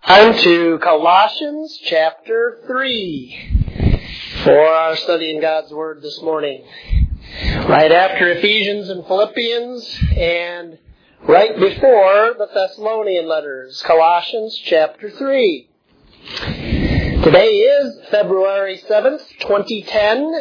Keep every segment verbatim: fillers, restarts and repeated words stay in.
On to Colossians chapter three for our study in God's Word this morning. Right after Ephesians and Philippians and right before the Thessalonian letters, Colossians chapter three. Today is February seventh, twenty ten,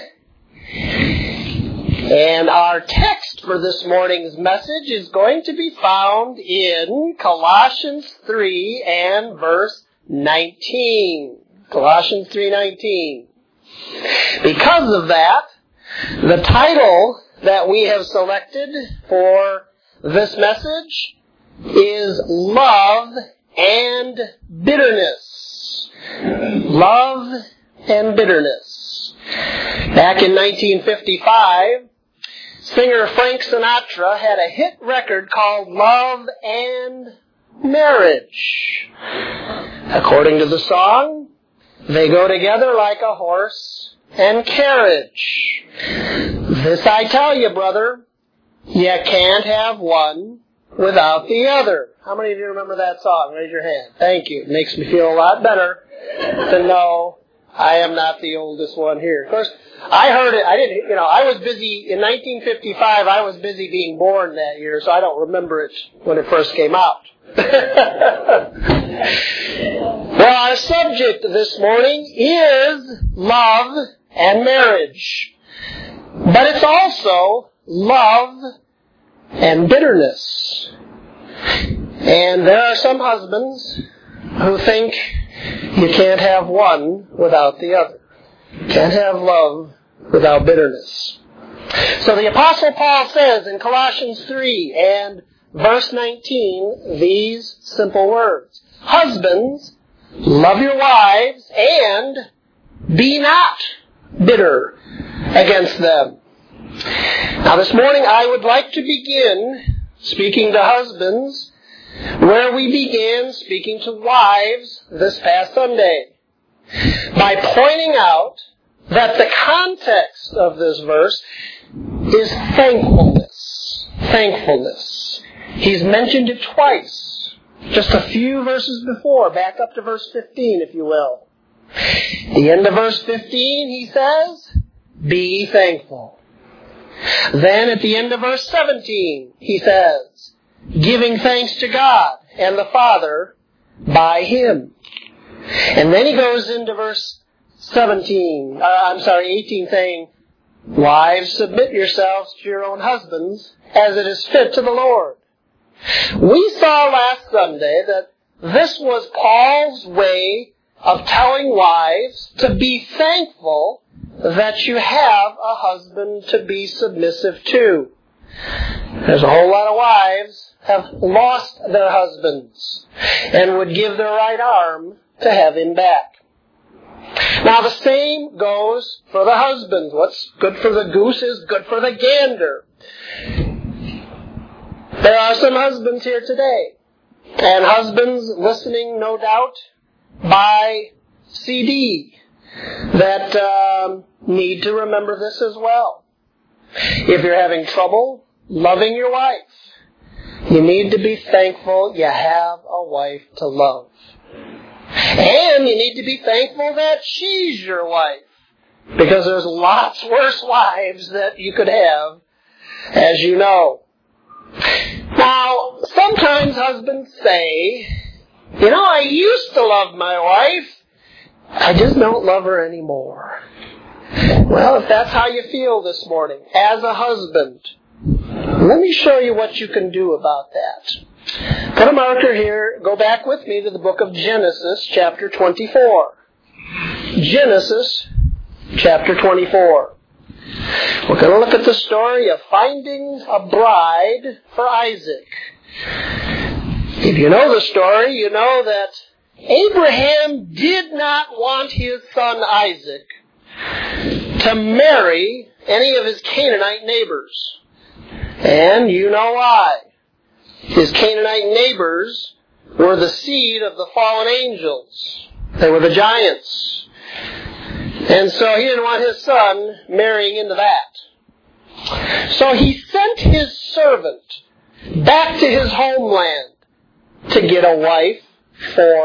and our text for this morning's message is going to be found in Colossians three and verse nineteen. Colossians three nineteen. Because of that, the title that we have selected for this message is Love and Bitterness. Love and Bitterness. Back in nineteen fifty-five, singer Frank Sinatra had a hit record called Love and Marriage. According to the song, they go together like a horse and carriage. This I tell you, brother, you can't have one without the other. How many of you remember that song? Raise your hand. Thank you. It makes me feel a lot better to know I am not the oldest one here. Of course, I heard it. I didn't, you know, I was busy, in nineteen fifty-five, I was busy being born that year, so I don't remember it when it first came out. Well, our subject this morning is love and marriage. But it's also love and bitterness. And there are some husbands who think you can't have one without the other. Can't have love without bitterness. So the Apostle Paul says in Colossians three and verse nineteen these simple words. Husbands, love your wives and be not bitter against them. Now this morning I would like to begin speaking to husbands where we began speaking to wives this past Sunday, by pointing out that the context of this verse is thankfulness. Thankfulness. He's mentioned it twice, just a few verses before, back up to verse fifteen, if you will. At the end of verse fifteen, he says, be thankful. Then at the end of verse seventeen, he says, giving thanks to God and the Father by Him. And then he goes into verse seventeen, uh, I'm sorry, eighteen, saying, wives, submit yourselves to your own husbands as it is fit to the Lord. We saw last Sunday that this was Paul's way of telling wives to be thankful that you have a husband to be submissive to. There's a whole lot of wives have lost their husbands and would give their right arm to have him back. Now the same goes for the husbands. What's good for the goose is good for the gander. There are some husbands here today, and husbands listening, no doubt, by C D, that um, need to remember this as well. If you're having trouble loving your wife, you need to be thankful you have a wife to love. And you need to be thankful that she's your wife, because there's lots worse wives that you could have, as you know. Now, sometimes husbands say, you know, I used to love my wife, I just don't love her anymore. Well, if that's how you feel this morning, as a husband, let me show you what you can do about that. Put a marker here. Go back with me to the book of Genesis, chapter twenty-four. Genesis, chapter twenty-four. We're going to look at the story of finding a bride for Isaac. If you know the story, you know that Abraham did not want his son Isaac to marry any of his Canaanite neighbors. And you know why. His Canaanite neighbors were the seed of the fallen angels. They were the giants. And so he didn't want his son marrying into that. So he sent his servant back to his homeland to get a wife for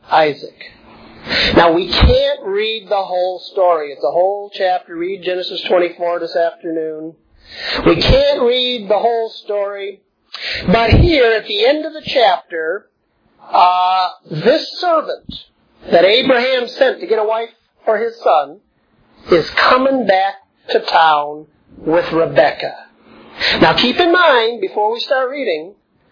Isaac. Now, we can't read the whole story. It's a whole chapter. Read Genesis twenty-four this afternoon. We can't read the whole story. But here, at the end of the chapter, uh, this servant that Abraham sent to get a wife for his son is coming back to town with Rebekah. Now, keep in mind, before we start reading,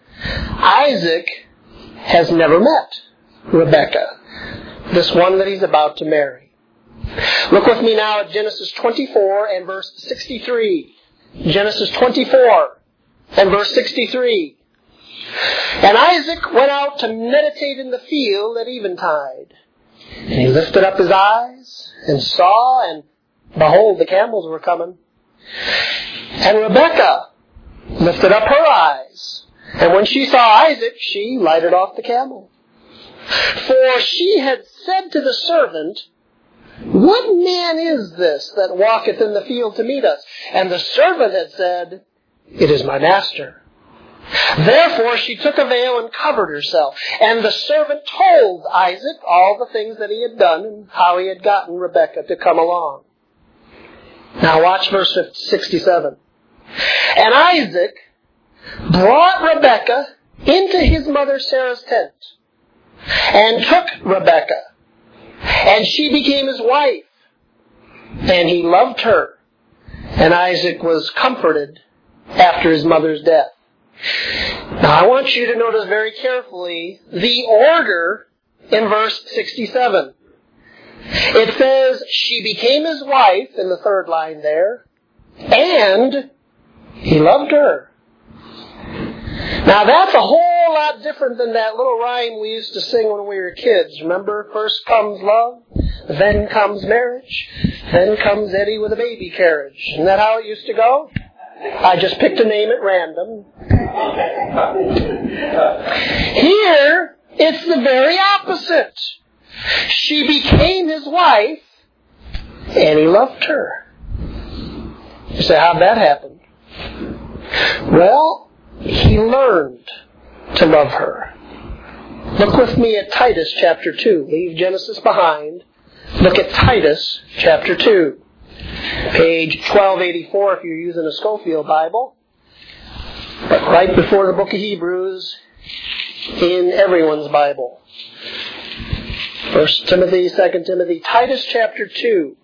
Isaac has never met Rebekah, this one that he's about to marry. Look with me now at Genesis twenty-four and verse sixty-three. Genesis twenty-four and verse sixty-three. And Isaac went out to meditate in the field at eventide. And he lifted up his eyes and saw, and behold, the camels were coming. And Rebekah lifted up her eyes, and when she saw Isaac, she lighted off the camel. For she had said to the servant, What man is this that walketh in the field to meet us? And the servant had said, It is my master. Therefore she took a veil and covered herself. And the servant told Isaac all the things that he had done and how he had gotten Rebekah to come along. Now watch verse sixty-seven. And Isaac brought Rebekah into his mother Sarah's tent, and took Rebekah, and she became his wife, and he loved her. And Isaac was comforted after his mother's death. Now I want you to notice very carefully the order in verse sixty-seven. It says, she became his wife, in the third line there, and he loved her. Now that's a whole lot different than that little rhyme we used to sing when we were kids. Remember, first comes love, then comes marriage, then comes Eddie with a baby carriage. Isn't that how it used to go? I just picked a name at random. Here, it's the very opposite. She became his wife, and he loved her. You say, how'd that happen? Well, he learned to love her. Look with me at Titus chapter two. Leave Genesis behind. Look at Titus chapter two. Page twelve eighty-four if you're using a Schofield Bible. But right before the book of Hebrews in everyone's Bible. First Timothy, Second Timothy, Titus chapter two.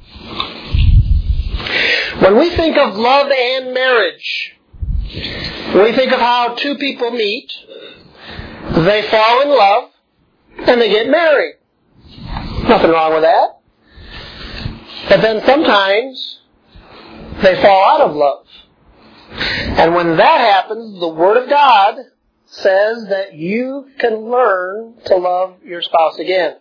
When we think of love and marriage, when we think of how two people meet, they fall in love, and they get married. Nothing wrong with that. But then sometimes they fall out of love. And when that happens, the Word of God says that you can learn to love your spouse again.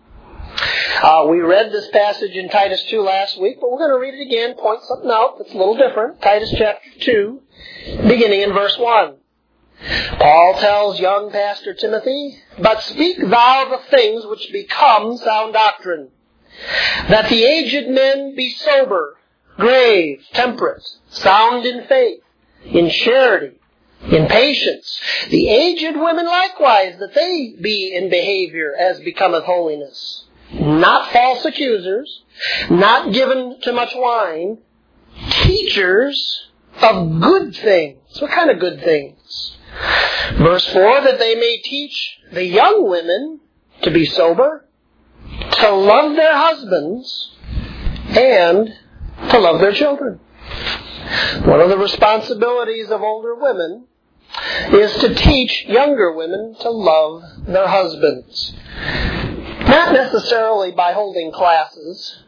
Uh, we read this passage in Titus two last week, but we're going to read it again, point something out that's a little different. Titus chapter two, beginning in verse one. Paul tells young Pastor Timothy, But speak thou the things which become sound doctrine, that the aged men be sober, grave, temperate, sound in faith, in charity, in patience. The aged women likewise, that they be in behavior as becometh holiness. Not false accusers, not given to much wine, teachers of good things. What kind of good things? Verse four, that they may teach the young women to be sober, to love their husbands, and to love their children. One of the responsibilities of older women is to teach younger women to love their husbands. Not necessarily by holding classes,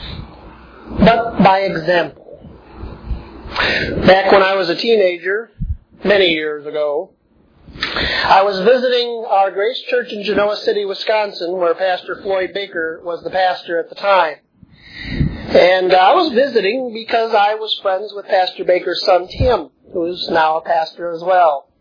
but by example. Back when I was a teenager, many years ago, I was visiting our Grace Church in Genoa City, Wisconsin, where Pastor Floyd Baker was the pastor at the time. And I was visiting because I was friends with Pastor Baker's son, Tim, who's now a pastor as well.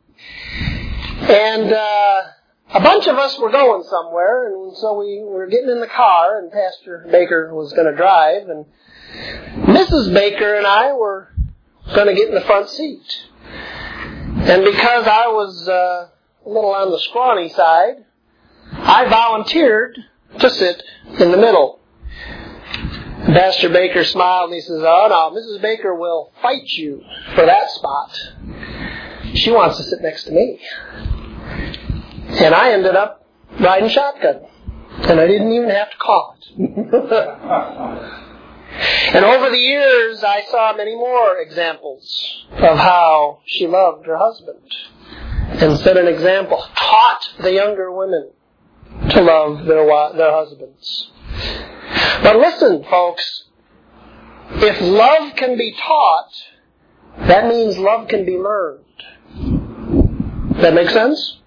And uh, a bunch of us were going somewhere, and so we were getting in the car, and Pastor Baker was going to drive, and Missus Baker and I were going to get in the front seat. And because I was uh, a little on the scrawny side, I volunteered to sit in the middle. Pastor Baker smiled and he says, oh no, Missus Baker will fight you for that spot. She wants to sit next to me. And I ended up riding shotgun. And I didn't even have to call it. And over the years, I saw many more examples of how she loved her husband. And set an example, taught the younger women to love their their husbands. But listen, folks, if love can be taught, that means love can be learned. That make sense?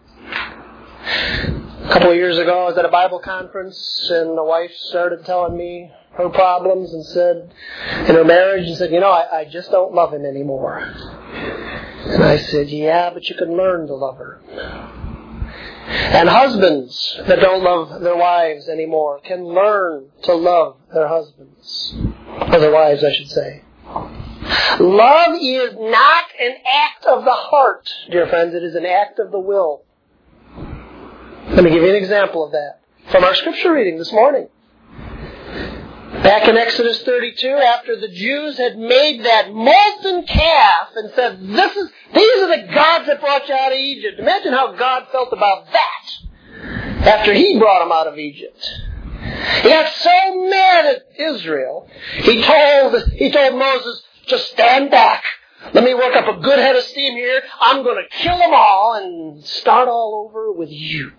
A couple of years ago, I was at a Bible conference, and the wife started telling me her problems and said, in her marriage, and said, you know, I, I just don't love him anymore. And I said, yeah, but you can learn to love her. And husbands that don't love their wives anymore can learn to love their husbands. Or their wives, I should say. Love is not an act of the heart, dear friends. It is an act of the will. Let me give you an example of that from our scripture reading this morning. Back in Exodus thirty-two, after the Jews had made that molten calf and said, "This is these are the gods that brought you out of Egypt." Imagine how God felt about that after He brought them out of Egypt. He got so mad at Israel, he told he told Moses, "Just stand back. Let me work up a good head of steam here. I'm going to kill them all and start all over with you."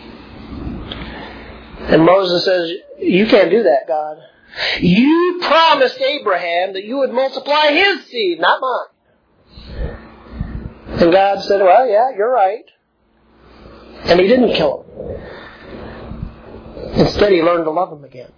And Moses says, "You can't do that, God. You promised Abraham that you would multiply his seed, not mine." And God said, "Well, yeah, you're right." And He didn't kill him. Instead, He learned to love him again.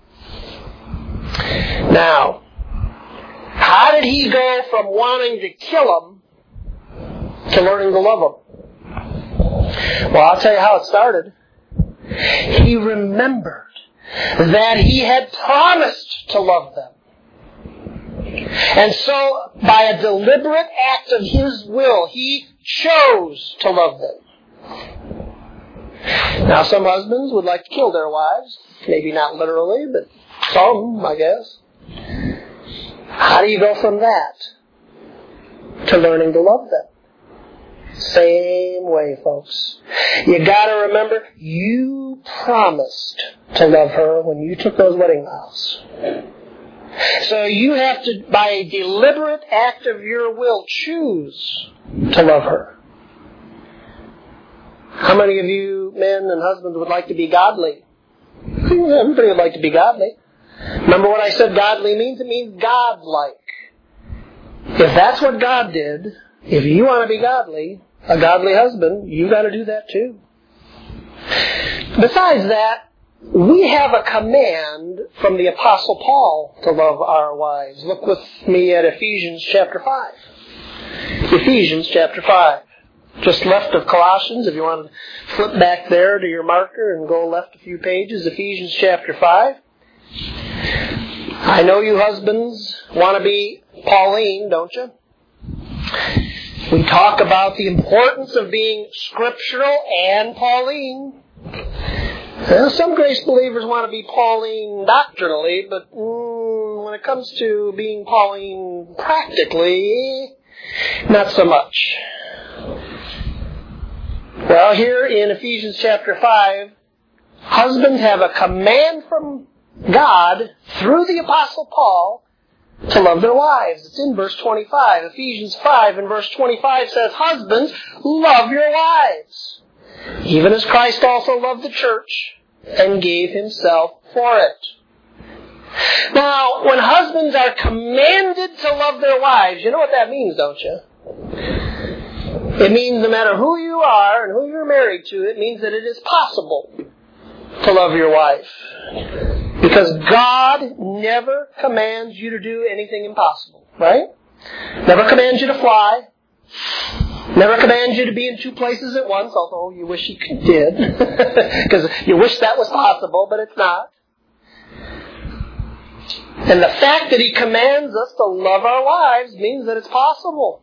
Now, how did he go from wanting to kill him to learning to love him? Well, I'll tell you how it started. He remembered that he had promised to love them. And so, by a deliberate act of his will, he chose to love them. Now, some husbands would like to kill their wives. Maybe not literally, but some, I guess. How do you go from that to learning to love them? Same way, folks. You gotta remember, you promised to love her when you took those wedding vows. So you have to, by a deliberate act of your will, choose to love her. How many of you men and husbands would like to be godly? Everybody would like to be godly. Remember what I said godly means? It means God-like. If that's what God did, if you want to be godly, a godly husband, you got to do that too. Besides that, we have a command from the Apostle Paul to love our wives. Look with me at Ephesians chapter five. Ephesians chapter five. Just left of Colossians, if you want to flip back there to your marker and go left a few pages. Ephesians chapter five. I know you husbands want to be Pauline, don't you? We talk about the importance of being scriptural and Pauline. Well, some grace believers want to be Pauline doctrinally, but mm, when it comes to being Pauline practically, not so much. Well, here in Ephesians chapter five, husbands have a command from God through the Apostle Paul to love their wives. It's in verse twenty-five. Ephesians five and verse twenty-five says, "Husbands, love your wives, even as Christ also loved the church and gave Himself for it." Now, when husbands are commanded to love their wives, you know what that means, don't you? It means no matter who you are and who you're married to, it means that it is possible to love your wife. Because God never commands you to do anything impossible, right? Never commands you to fly. Never commands you to be in two places at once, although you wish He did. Because you wish that was possible, but it's not. And the fact that He commands us to love our wives means that it's possible.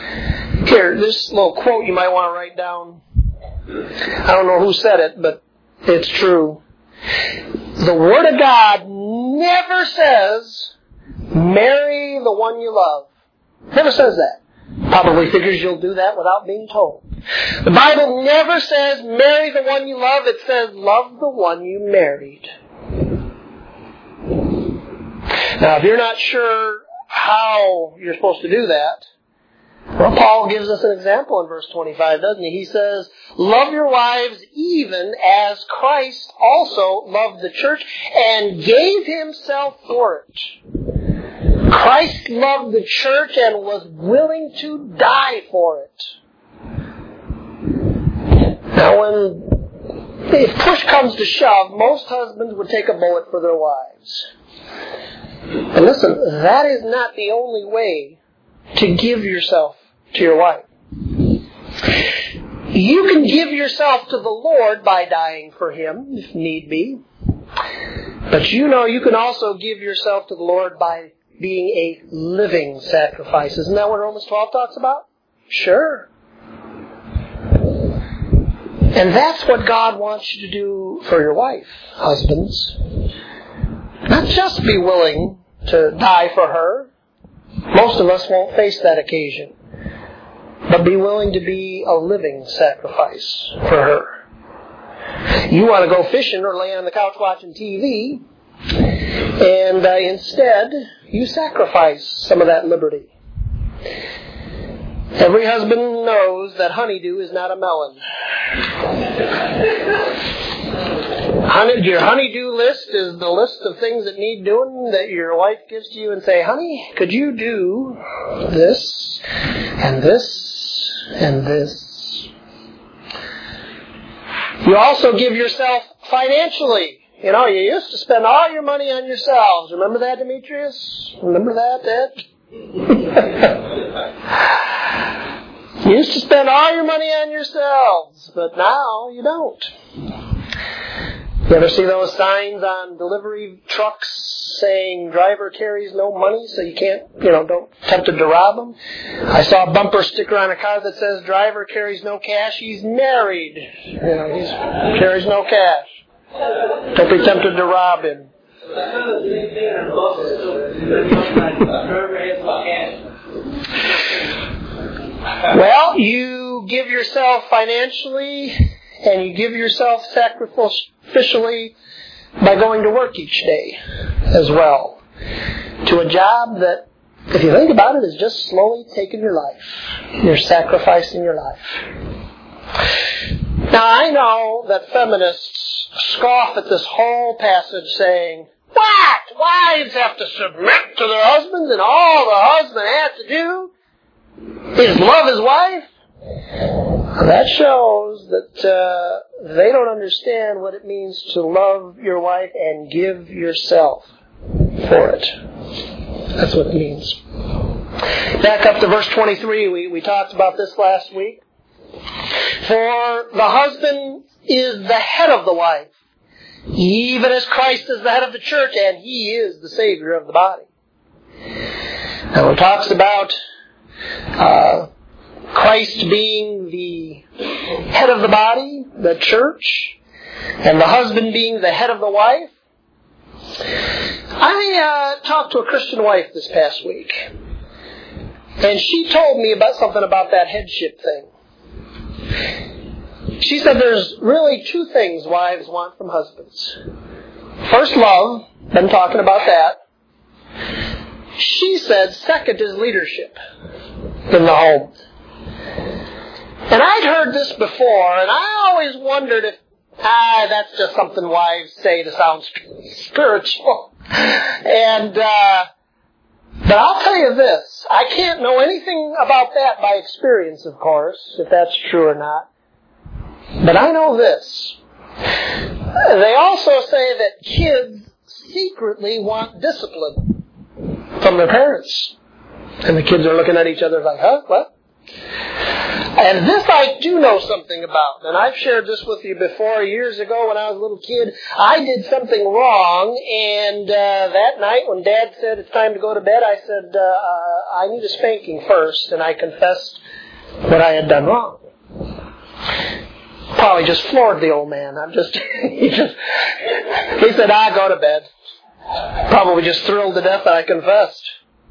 Here, this little quote you might want to write down. I don't know who said it, but It's true. The Word of God never says, marry the one you love. Never says that. Probably figures you'll do that without being told. The Bible never says, marry the one you love. It says, love the one you married. Now, if you're not sure how you're supposed to do that, well, Paul gives us an example in verse twenty-five, doesn't he? He says, love your wives even as Christ also loved the church and gave himself for it. Christ loved the church and was willing to die for it. Now, when, if push comes to shove, most husbands would take a bullet for their wives. And listen, that is not the only way to give yourself to your wife. You can give yourself to the Lord by dying for Him, if need be. But you know you can also give yourself to the Lord by being a living sacrifice. Isn't that what Romans twelve talks about? Sure. And that's what God wants you to do for your wife, husbands. Not just be willing to die for her. Most of us won't face that occasion. But be willing to be a living sacrifice for her. You want to go fishing or lay on the couch watching T V, and uh, instead you sacrifice some of that liberty. Every husband knows that honeydew is not a melon. Honey, your honeydew list is the list of things that need doing that your wife gives to you and say, honey, could you do this and this and this? You also give yourself financially. You know, you used to spend all your money on yourselves. Remember that, Demetrius? Remember that, Ed? You used to spend all your money on yourselves, but now you don't. You ever see those signs on delivery trucks saying driver carries no money, so you can't, you know, don't tempted to rob them? I saw a bumper sticker on a car that says driver carries no cash, he's married. You know, he carries no cash. Don't be tempted to rob him. Well, you give yourself financially and you give yourself sacrificially by going to work each day as well. To a job that, if you think about it, is just slowly taking your life. You're sacrificing your life. Now, I know that feminists scoff at this whole passage saying, what? Wives have to submit to their husbands and all the husband has to do is love his wife? That shows that uh, they don't understand what it means to love your wife and give yourself for it. That's what it means. Back up to verse twenty-three. We, we talked about this last week. For the husband is the head of the wife, even as Christ is the head of the church, and He is the Savior of the body. Now, it talks about uh, Christ being the head of the body, the church, and the husband being the head of the wife. I uh, talked to a Christian wife this past week, and she told me about something about that headship thing. She said there's really two things wives want from husbands. First, love. Been talking about that. She said second is leadership in the home. And I'd heard this before, and I always wondered if, ah, that's just something wives say to sound spiritual. And, uh, but I'll tell you this. I can't know anything about that by experience, of course, if that's true or not. But I know this. They also say that kids secretly want discipline from their parents. And the kids are looking at each other like, huh? What? And this I do know something about. And I've shared this with you before. Years ago when I was a little kid, I did something wrong. And uh, that night when Dad said it's time to go to bed, I said, uh, uh, I need a spanking first. And I confessed what I had done wrong. Probably just floored the old man. I'm just, he just, he said, "I go to bed." Probably just thrilled to death that I confessed.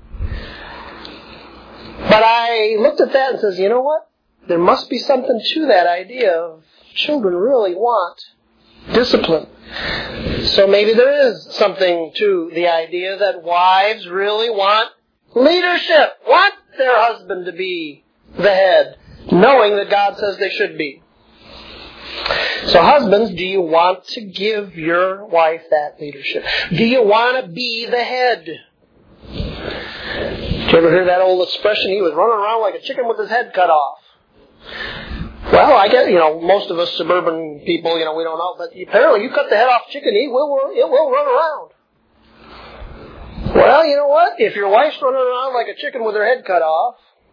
But I looked at that and says, you know what? There must be something to that idea of children really want discipline. So maybe there is something to the idea that wives really want leadership, want their husband to be the head, knowing that God says they should be. So husbands, do you want to give your wife that leadership? Do you want to be the head? Did you ever hear that old expression? He was running around like a chicken with his head cut off. Well, I guess, you know, most of us suburban people, you know, we don't know, but apparently you cut the head off a chicken, it will, it will run around. Well, you know what? If your wife's running around like a chicken with her head cut off,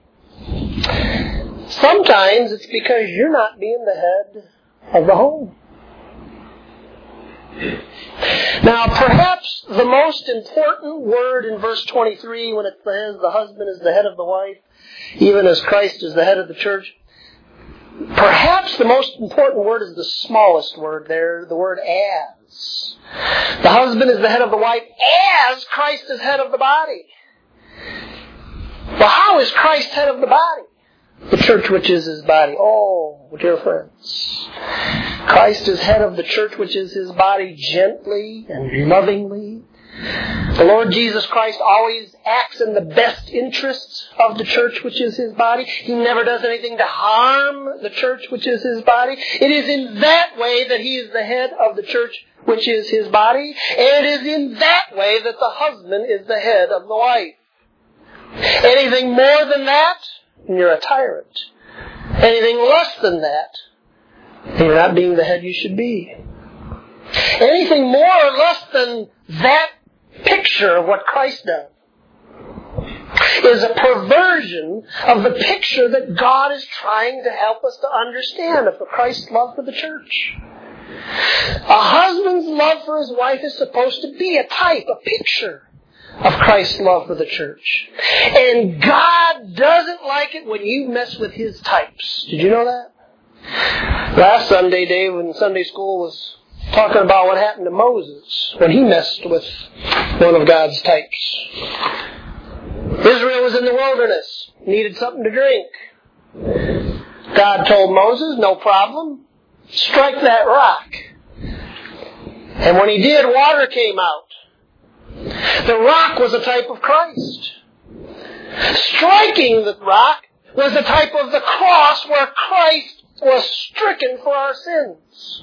sometimes it's because you're not being the head of the home. Now, perhaps the most important word in verse twenty-three when it says the husband is the head of the wife, even as Christ is the head of the church, perhaps the most important word is the smallest word there, the word as. The husband is the head of the wife as Christ is head of the body. Well, how is Christ head of the body? The church which is his body. Oh, dear friends. Christ is head of the church which is his body gently and lovingly. The Lord Jesus Christ always acts in the best interests of the church which is his body. He never does anything to harm the church which is his body. It is in that way that he is the head of the church which is his body. And it is in that way that the husband is the head of the wife. Anything more than that, and you're a tyrant. Anything less than that, and you're not being the head you should be. Anything more or less than that picture of what Christ does is a perversion of the picture that God is trying to help us to understand of Christ's love for the church. A husband's love for his wife is supposed to be a type, a picture of Christ's love for the church. And God doesn't like it when you mess with his types. Did you know that? Last Sunday, Dave in Sunday school was talking about what happened to Moses when he messed with one of God's types. Israel was in the wilderness, needed something to drink. God told Moses, no problem, strike that rock. And when he did, water came out. The rock was a type of Christ. Striking the rock was a type of the cross where Christ was stricken for our sins.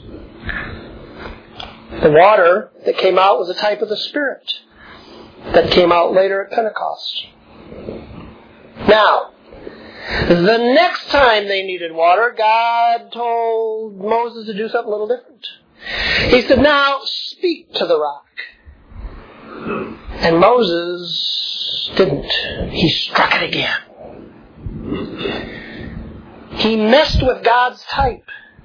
The water that came out was a type of the Spirit that came out later at Pentecost. Now, the next time they needed water, God told Moses to do something a little different. He said, now speak to the rock. And Moses didn't. He struck it again. He messed with God's type.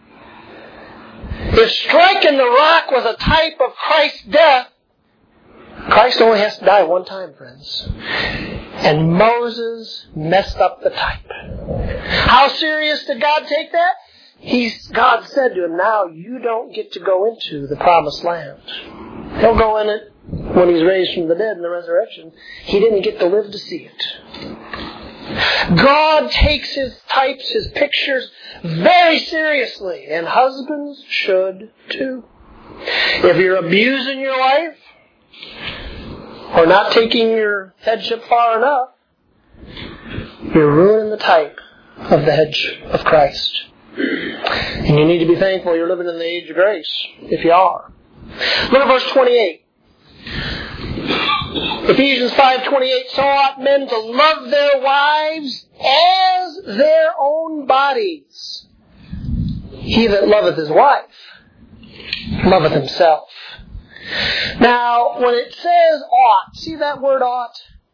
If striking the rock was a type of Christ's death, Christ only has to die one time, friends. And Moses messed up the type. How serious did God take that? He's, God said to him, now you don't get to go into the promised land. He'll go in it when he's raised from the dead in the resurrection. He didn't get to live to see it. God takes his types, his pictures, very seriously, and husbands should too. If you're abusing your wife, or not taking your headship far enough, you're ruining the type of the headship of Christ. And you need to be thankful you're living in the age of grace, if you are. Look at verse twenty-eight. Ephesians five twenty-eight, so ought men to love their wives as their own bodies. He that loveth his wife loveth himself. Now, when it says ought, see that word ought?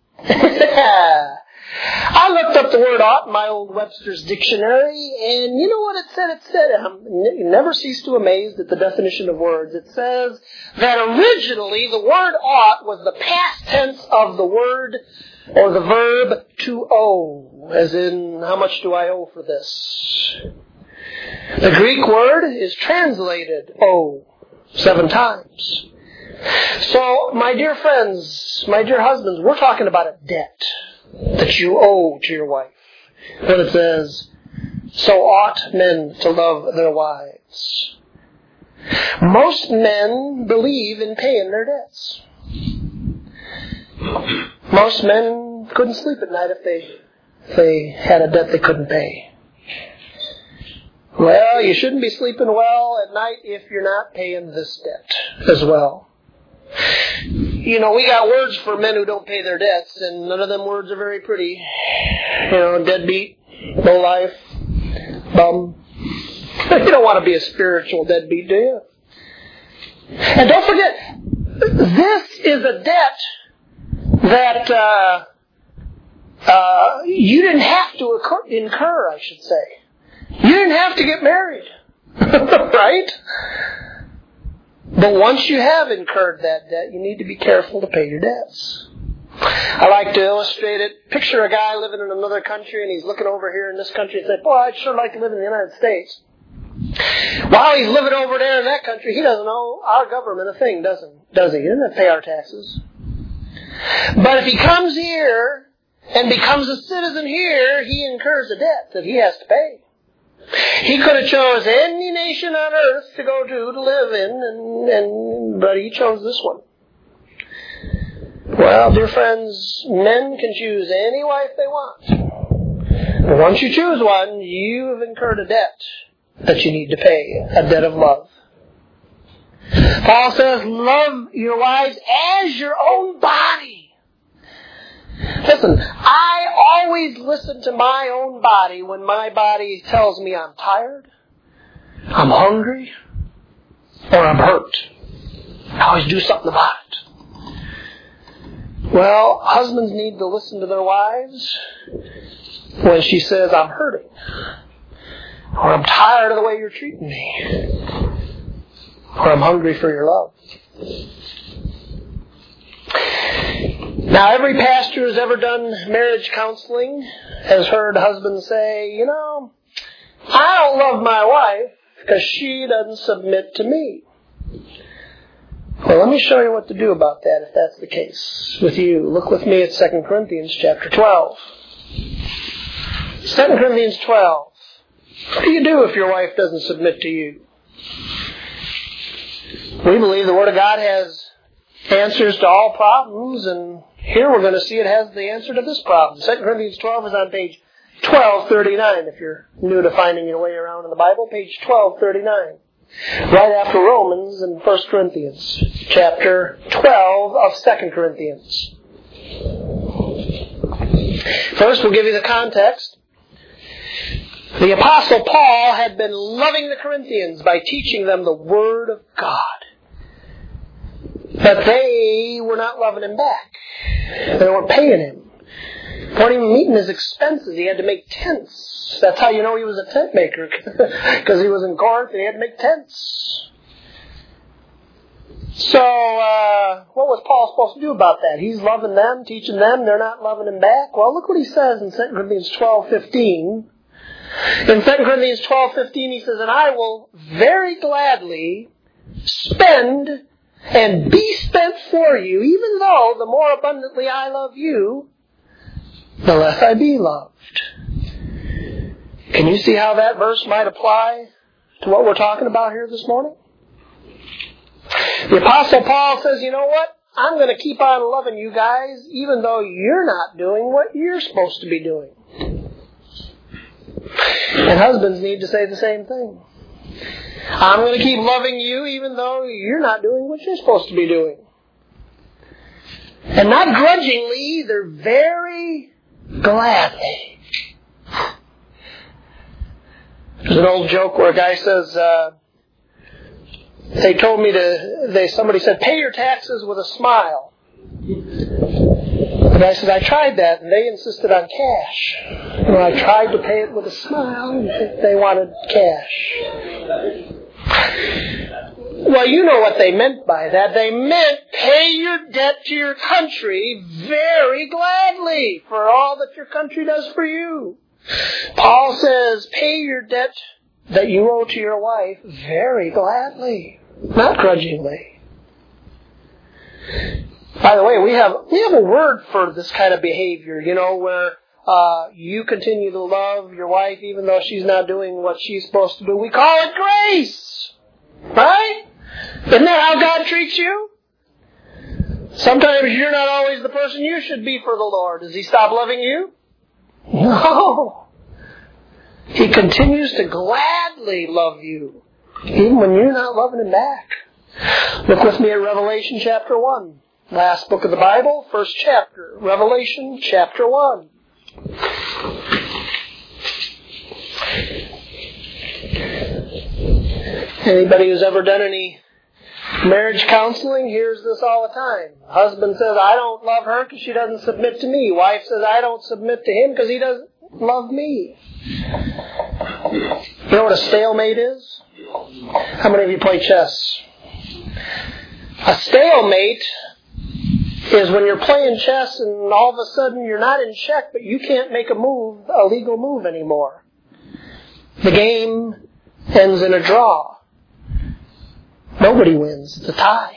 I looked up the word ought in my old Webster's dictionary, and you know what it said? It said, um, you never cease to amaze at the definition of words. It says that originally the word ought was the past tense of the word or the verb to owe, as in, how much do I owe for this? The Greek word is translated owe seven times. So, my dear friends, my dear husbands, we're talking about a debt that you owe to your wife. When it says, so ought men to love their wives. Most men believe in paying their debts. Most men couldn't sleep at night if they, if they had a debt they couldn't pay. Well, you shouldn't be sleeping well at night if you're not paying this debt as well. You know, we got words for men who don't pay their debts, and none of them words are very pretty. You know, deadbeat, lowlife, bum. You don't want to be a spiritual deadbeat, do you? And don't forget, this is a debt that uh, uh, you didn't have to incur, incur, I should say. You didn't have to get married, right? But once you have incurred that debt, you need to be careful to pay your debts. I like to illustrate it. Picture a guy living in another country and he's looking over here in this country and say, boy, I'd sure like to live in the United States. While he's living over there in that country, he doesn't owe our government a thing, doesn't does he? He doesn't have to pay our taxes. But if he comes here and becomes a citizen here, he incurs a debt that he has to pay. He could have chose any nation on earth to go to to live in, and, and but he chose this one. Well, dear friends, men can choose any wife they want. But once you choose one, you have incurred a debt that you need to pay, a debt of love. Paul says, love your wives as your own body. Listen, I always listen to my own body when my body tells me I'm tired, I'm hungry, or I'm hurt. I always do something about it. Well, husbands need to listen to their wives when she says, I'm hurting, or I'm tired of the way you're treating me, or I'm hungry for your love. Now, every pastor who's ever done marriage counseling has heard husbands say, you know, I don't love my wife because she doesn't submit to me. Well, let me show you what to do about that if that's the case with you. Look with me at Second Corinthians chapter twelve. Second Corinthians twelve. What do you do if your wife doesn't submit to you? We believe the Word of God has answers to all problems, and here we're going to see it has the answer to this problem. Second Corinthians twelve is on page twelve thirty-nine. If you're new to finding your way around in the Bible, page twelve thirty-nine. Right after Romans and First Corinthians, chapter twelve of Second Corinthians. First, we'll give you the context. The Apostle Paul had been loving the Corinthians by teaching them the Word of God. But they were not loving him back. They weren't paying him. They weren't even meeting his expenses. He had to make tents. That's how you know he was a tent maker. Because he was in Corinth and he had to make tents. So, uh, what was Paul supposed to do about that? He's loving them, teaching them. They're not loving him back. Well, look what he says in Second Corinthians twelve fifteen. In Second Corinthians twelve fifteen, he says, and I will very gladly spend and be spent for you, even though the more abundantly I love you, the less I be loved. Can you see how that verse might apply to what we're talking about here this morning? The Apostle Paul says, you know what? I'm going to keep on loving you guys, even though you're not doing what you're supposed to be doing. And husbands need to say the same thing. I'm going to keep loving you even though you're not doing what you're supposed to be doing. And not grudgingly either, very gladly. There's an old joke where a guy says, uh, they told me to, they somebody said, pay your taxes with a smile. The guy said, I tried that and they insisted on cash. And I tried to pay it with a smile and they wanted cash. Well, you know what they meant by that. They meant pay your debt to your country very gladly for all that your country does for you. Paul says, pay your debt that you owe to your wife very gladly, not grudgingly. By the way, we have we have a word for this kind of behavior, you know, where uh, you continue to love your wife even though she's not doing what she's supposed to do. We call it grace. Right? Isn't that how God treats you? Sometimes you're not always the person you should be for the Lord. Does He stop loving you? No. He continues to gladly love you, even when you're not loving Him back. Look with me at Revelation chapter one. Last book of the Bible, first chapter. Revelation chapter one. Anybody who's ever done any marriage counseling hears this all the time. Husband says, I don't love her because she doesn't submit to me. Wife says, I don't submit to him because he doesn't love me. You know what a stalemate is? How many of you play chess? A stalemate is when you're playing chess and all of a sudden you're not in check, but you can't make a move, a legal move anymore. The game ends in a draw. Nobody wins. It's a tie.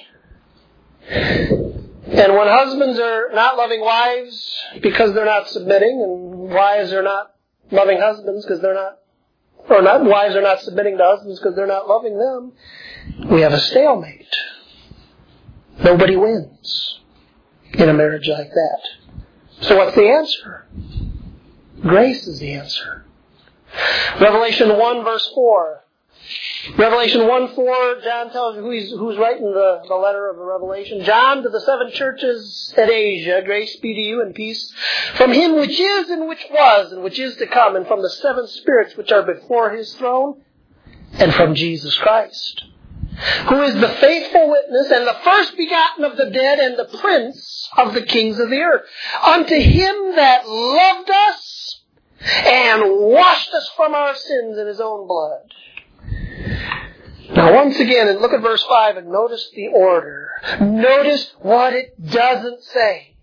And when husbands are not loving wives because they're not submitting, and wives are not loving husbands because they're not, or not wives are not submitting to husbands because they're not loving them, we have a stalemate. Nobody wins in a marriage like that. So what's the answer? Grace is the answer. Revelation one verse four. Revelation one four, John tells you who he's, who's writing the, the letter of the Revelation. John, to the seven churches at Asia, grace be to you and peace from Him which is and which was and which is to come, and from the seven spirits which are before His throne, and from Jesus Christ, who is the faithful witness and the first begotten of the dead and the prince of the kings of the earth. Unto Him that loved us and washed us from our sins in His own blood. Now once again, and look at verse five and notice the order. Notice what it doesn't say.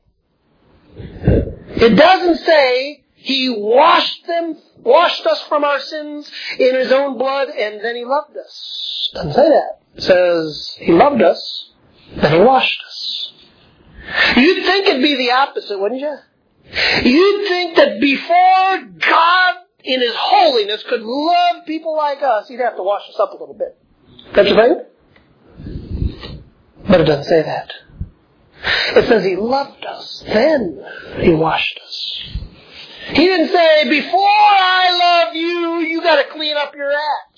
It doesn't say He washed them, washed us from our sins in His own blood and then He loved us. It doesn't say that. It says He loved us, then He washed us. You'd think it'd be the opposite, wouldn't you? You'd think that before God in His holiness could love people like us, He'd have to wash us up a little bit. Don't you think? But it doesn't say that. It says He loved us, then He washed us. He didn't say, before I love you, you got to clean up your act.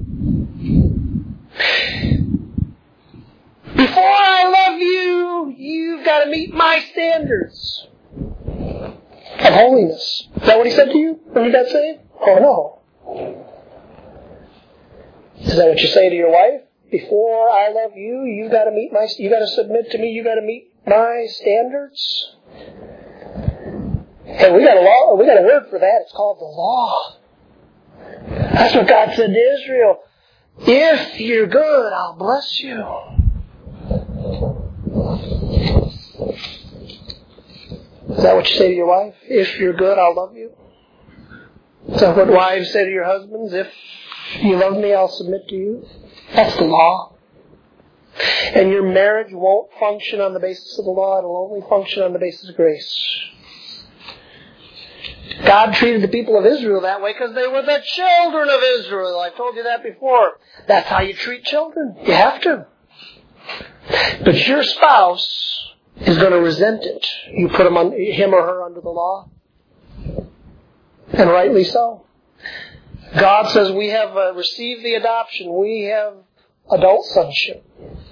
Before I love you, you've got to meet my standards of holiness. Is that what He said to you when you got saved? Oh, no. Is that what you say to your wife? Before I love you, you got to meet my, you got to submit to me, you got to meet my standards? Hey, we got a law, we got a word for that. It's called the law. That's what God said to Israel. If you're good, I'll bless you. Is that what you say to your wife? If you're good, I'll love you. Is that what wives say to your husbands? If you love me, I'll submit to you. That's the law. And your marriage won't function on the basis of the law. It'll only function on the basis of grace. God treated the people of Israel that way because they were the children of Israel. I've told you that before. That's how you treat children. You have to. But your spouse is going to resent it. You put him, on, him or her under the law. And rightly so. God says we have uh, received the adoption. We have adult sonship.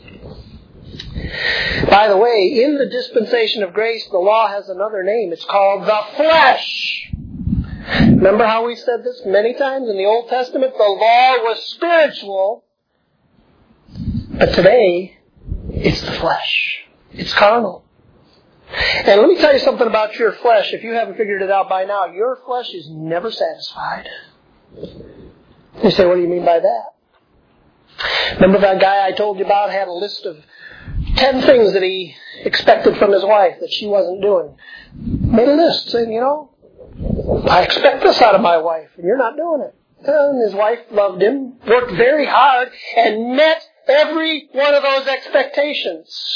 By the way, in the dispensation of grace, the law has another name. It's called the flesh. Remember how we said this many times in the Old Testament? The law was spiritual. But today, it's the flesh. It's carnal. And let me tell you something about your flesh. If you haven't figured it out by now, your flesh is never satisfied. You say, what do you mean by that? Remember that guy I told you about had a list of ten things that he expected from his wife that she wasn't doing. Made a list saying, you know, I expect this out of my wife, and you're not doing it. And his wife loved him, worked very hard, and met every one of those expectations.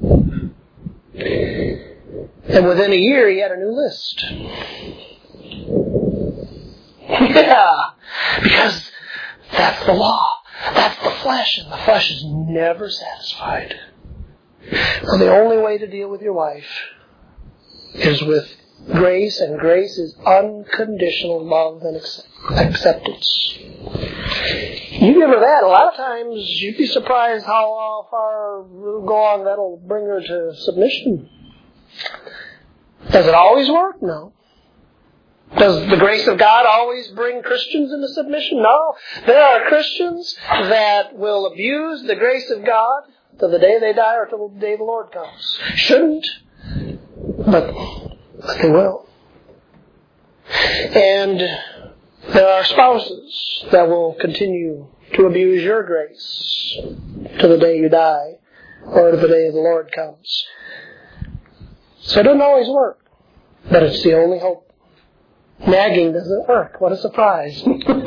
And within a year, he had a new list. Yeah, because that's the law. That's the flesh, and the flesh is never satisfied. Well, the only way to deal with your wife is with grace, and grace is unconditional love and acceptance. You give her that, a lot of times you'd be surprised how far go on that'll bring her to submission. Does it always work? No. Does the grace of God always bring Christians into submission? No. There are Christians that will abuse the grace of God till the day they die or till the day the Lord comes. Shouldn't, but, but they will. And there are spouses that will continue to abuse your grace till the day you die or to the day the Lord comes. So it doesn't always work, but it's the only hope. Nagging doesn't work. What a surprise.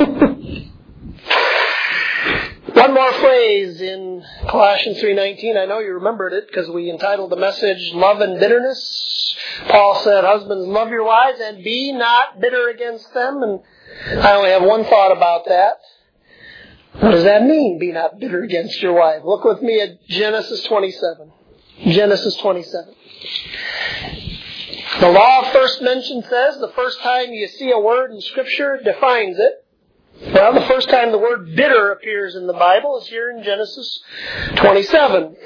One more phrase in Colossians three nineteen. I know you remembered it because we entitled the message, Love and Bitterness. Paul said, husbands, love your wives and be not bitter against them. And I only have one thought about that. What does that mean, be not bitter against your wife? Look with me at Genesis twenty-seven. Genesis twenty-seven. The law of first mention says the first time you see a word in Scripture, it defines it. Well, the first time the word bitter appears in the Bible is here in Genesis twenty-seven.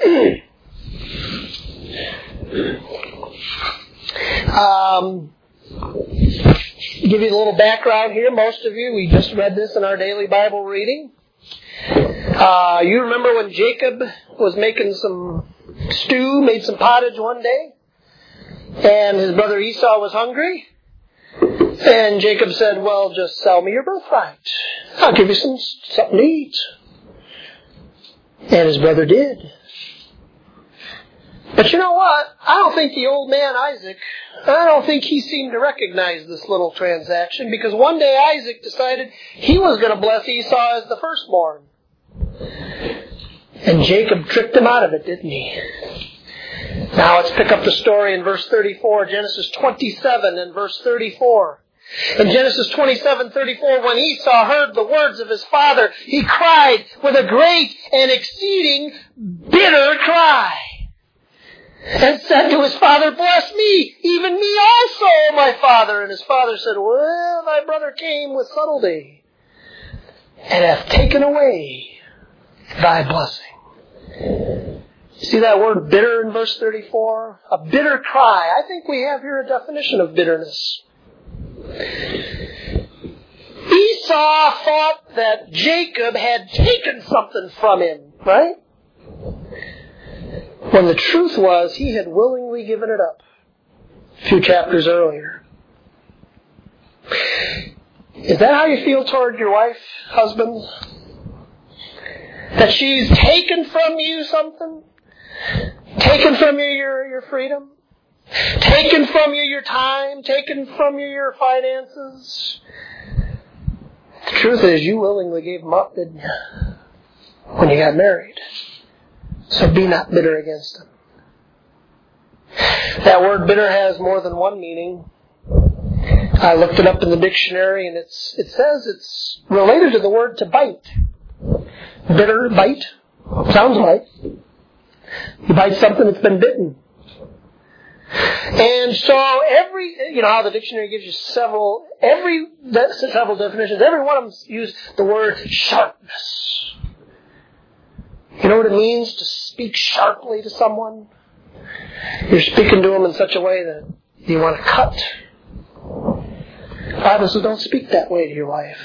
um, give you a little background here. Most of you, we just read this in our daily Bible reading. Uh, you remember when Jacob was making some stew, made some pottage one day? And his brother Esau was hungry. And Jacob said, well, just sell me your birthright. I'll give you some something to eat. And his brother did. But you know what? I don't think the old man Isaac, I don't think he seemed to recognize this little transaction, because one day Isaac decided he was going to bless Esau as the firstborn. And Jacob tricked him out of it, didn't he? Now let's pick up the story in verse thirty-four, Genesis twenty-seven and verse thirty-four. In Genesis twenty-seven thirty-four, when Esau heard the words of his father, he cried with a great and exceeding bitter cry, and said to his father, bless me, even me also, O my father. And his father said, well, thy brother came with subtlety, and hath taken away thy blessing. See that word bitter in verse thirty-four? A bitter cry. I think we have here a definition of bitterness. Esau thought that Jacob had taken something from him, right? When the truth was, he had willingly given it up a few chapters earlier. Is that how you feel toward your wife, husband? That she's taken from you something? Taken from you your, your freedom? Taken from you your time? Taken from you your finances? The truth is, you willingly gave them up, didn't you? When you got married. So be not bitter against them. That word bitter has more than one meaning. I looked it up in the dictionary, and it's it says it's related to the word to bite. Bitter, bite. Sounds like. You bite something that's been bitten. And so every, you know how the dictionary gives you several, every, several definitions, every one of them use the word sharpness. You know what it means to speak sharply to someone? You're speaking to them in such a way that you want to cut. The Bible says don't speak that way to your wife.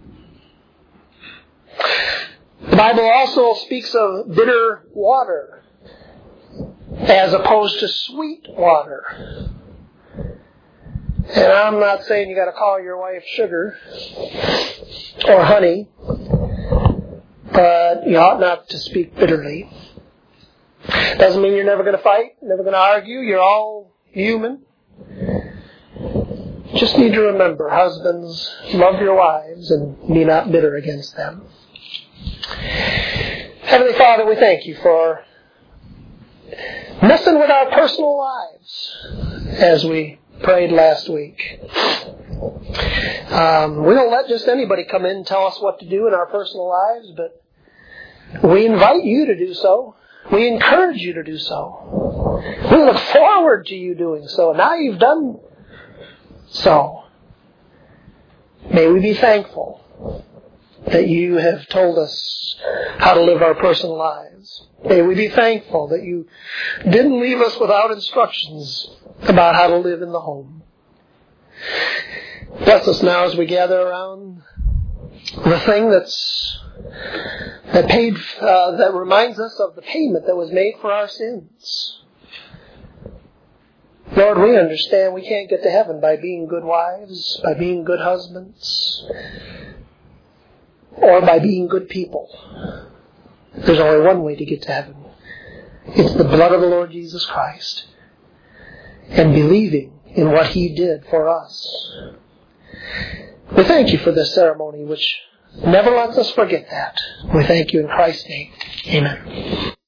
The Bible also speaks of bitter water as opposed to sweet water. And I'm not saying you got to call your wife sugar or honey, but you ought not to speak bitterly. Doesn't mean you're never going to fight, never going to argue. You're all human. just need to remember, husbands, love your wives and be not bitter against them. Heavenly Father, we thank you for messing with our personal lives as we prayed last week. Um, we don't let just anybody come in and tell us what to do in our personal lives, but we invite you to do so. We encourage you to do so. We look forward to you doing so. Now you've done so. May we be thankful that you have told us how to live our personal lives. May we be thankful that you didn't leave us without instructions about how to live in the home. Bless us now as we gather around the thing that's that paid uh, that reminds us of the payment that was made for our sins. Lord, we understand we can't get to heaven by being good wives, by being good husbands, or by being good people. There's only one way to get to heaven. It's the blood of the Lord Jesus Christ and believing in what He did for us. We thank you for this ceremony which never lets us forget that. We thank you in Christ's name. Amen.